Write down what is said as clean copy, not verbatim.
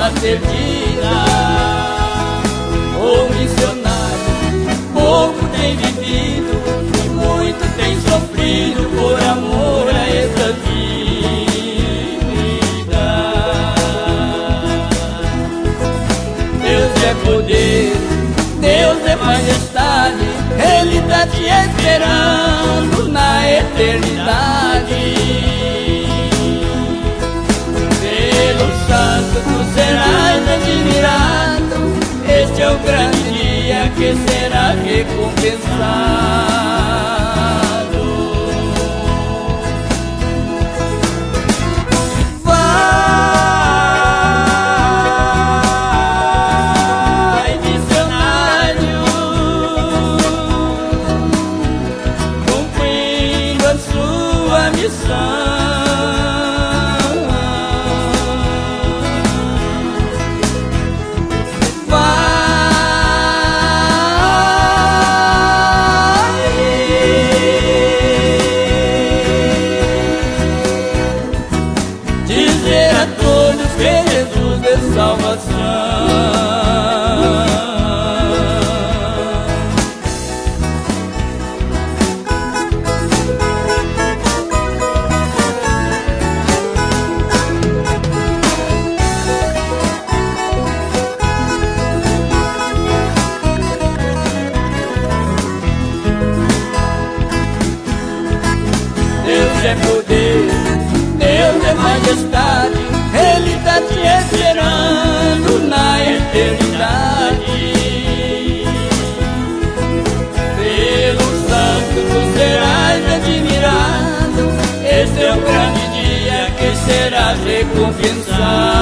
alma perdida. O missionário pouco tem vivido e muito tem sofrido por amor a essa vida. Deus é poder, Deus é majestade, Ele tá te esperando na eternidade. Pelo santo tu serás admirado, este é o grande dia que será recompensado. Vai, missionário, cumprindo a sua missão. Dizer a todos que Jesus é salvação. Deus é poder, Deus é majestade, Ele tá te esperando na eternidade. Pelo santo tu serás admirado, esse é o grande dia que serás recompensado.